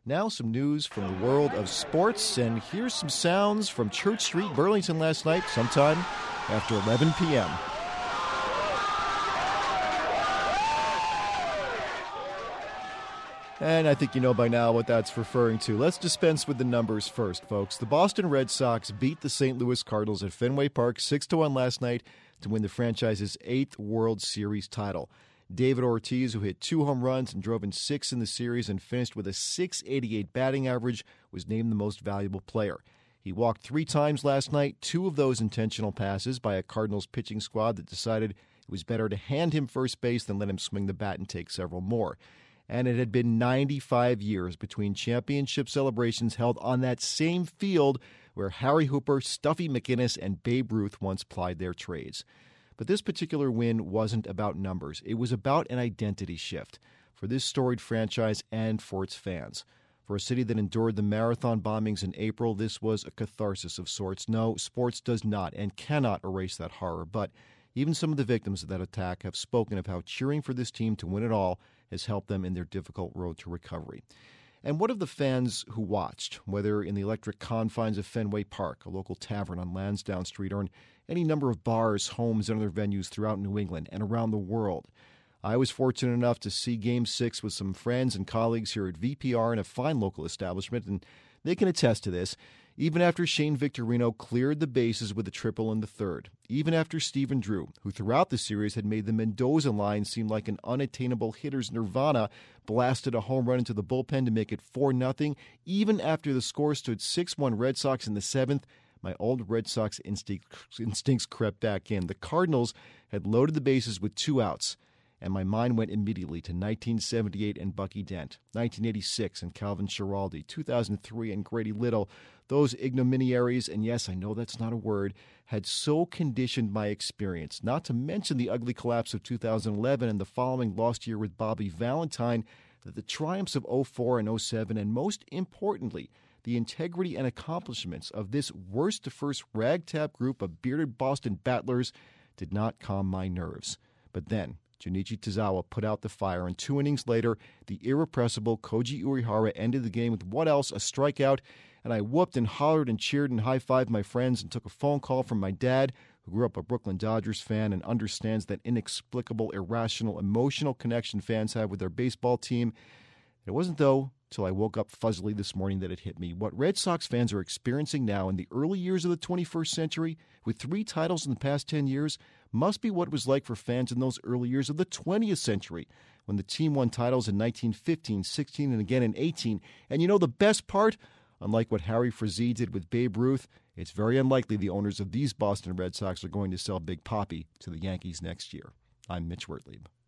Now some news from the world of sports, and here's some sounds from Church Street, Burlington last night, sometime after 11 p.m. And I think you know by now what that's referring to. Let's dispense with the numbers first, folks. The Boston Red Sox beat the St. Louis Cardinals at Fenway Park 6-1 last night to win the franchise's 8th World Series title. David Ortiz, who hit 2 home runs and drove in 6 in the series and finished with a .688 batting average, was named the most valuable player. He walked 3 times last night, 2 of those intentional passes by a Cardinals pitching squad that decided it was better to hand him first base than let him swing the bat and take several more. And it had been 95 years between championship celebrations held on that same field where Harry Hooper, Stuffy McInnis, and Babe Ruth once plied their trades. But this particular win wasn't about numbers. It was about an identity shift for this storied franchise and for its fans. For a city that endured the marathon bombings in April, this was a catharsis of sorts. No, sports does not and cannot erase that horror, but even some of the victims of that attack have spoken of how cheering for this team to win it all has helped them in their difficult road to recovery. And what of the fans who watched, whether in the electric confines of Fenway Park, a local tavern on Lansdowne Street, or in any number of bars, homes, and other venues throughout New England and around the world? I was fortunate enough to see Game 6 with some friends and colleagues here at VPR in a fine local establishment, and they can attest to this. Even after Shane Victorino cleared the bases with a triple in the third, even after Stephen Drew, who throughout the series had made the Mendoza line seem like an unattainable hitter's nirvana, blasted a home run into the bullpen to make it 4-0, even after the score stood 6-1 Red Sox in the 7th, my old Red Sox instincts crept back in. The Cardinals had loaded the bases with 2 outs, and my mind went immediately to 1978 and Bucky Dent, 1986 and Calvin Schiraldi, 2003 and Grady Little. Those ignominiaries, and yes, I know that's not a word, had so conditioned my experience, not to mention the ugly collapse of 2011 and the following lost year with Bobby Valentine, that the triumphs of 04 and 07, and most importantly, the integrity and accomplishments of this worst-to-first ragtag group of bearded Boston battlers did not calm my nerves. But then, Junichi Tozawa put out the fire, and 2 innings later, the irrepressible Koji Uehara ended the game with what else? A strikeout, and I whooped and hollered and cheered and high-fived my friends and took a phone call from my dad, who grew up a Brooklyn Dodgers fan and understands that inexplicable, irrational, emotional connection fans have with their baseball team. It wasn't, though, till I woke up fuzzily this morning that it hit me. What Red Sox fans are experiencing now in the early years of the 21st century, with 3 titles in the past 10 years, must be what it was like for fans in those early years of the 20th century, when the team won titles in 1915, 16, and again in 18. And you know the best part? Unlike what Harry Frazee did with Babe Ruth, it's very unlikely the owners of these Boston Red Sox are going to sell Big Papi to the Yankees next year. I'm Mitch Wertlieb.